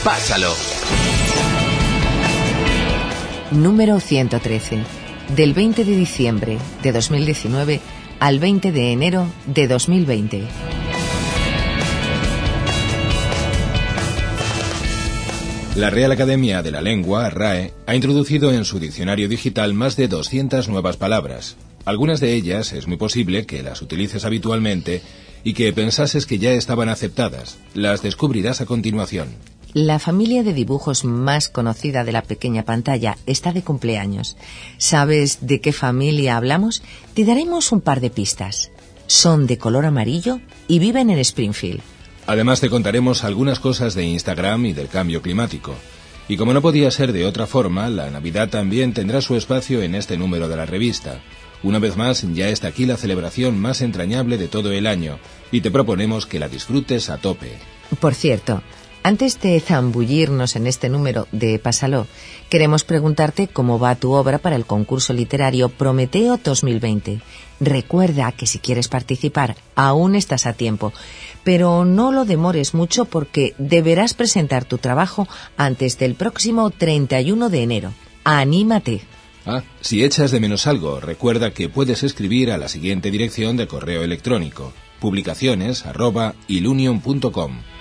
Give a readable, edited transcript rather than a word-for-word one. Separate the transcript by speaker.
Speaker 1: Pásalo.
Speaker 2: Número 113. Del 20 de diciembre de 2019 al 20 de enero de 2020.
Speaker 3: La Real Academia de la Lengua, RAE, ha introducido en su diccionario digital más de 200 nuevas palabras. Algunas de ellas es muy posible que las utilices habitualmente y que pensases que ya estaban aceptadas. Las descubrirás a continuación.
Speaker 2: La familia de dibujos más conocida de la pequeña pantalla está de cumpleaños. ¿Sabes de qué familia hablamos? Te daremos un par de pistas. Son de color amarillo y viven en Springfield.
Speaker 3: Además te contaremos algunas cosas de Instagram y del cambio climático. Y como no podía ser de otra forma, la Navidad también tendrá su espacio en este número de la revista. Una vez más, ya está aquí la celebración más entrañable de todo el año y te proponemos que la disfrutes a tope.
Speaker 2: Por cierto, antes de zambullirnos en este número de Pásalo, queremos preguntarte cómo va tu obra para el concurso literario Prometeo 2020. Recuerda que si quieres participar, aún estás a tiempo, pero no lo demores mucho porque deberás presentar tu trabajo antes del próximo 31 de enero. ¡Anímate!
Speaker 3: Si echas de menos algo, recuerda que puedes escribir a la siguiente dirección de correo electrónico: publicaciones@ilunion.com.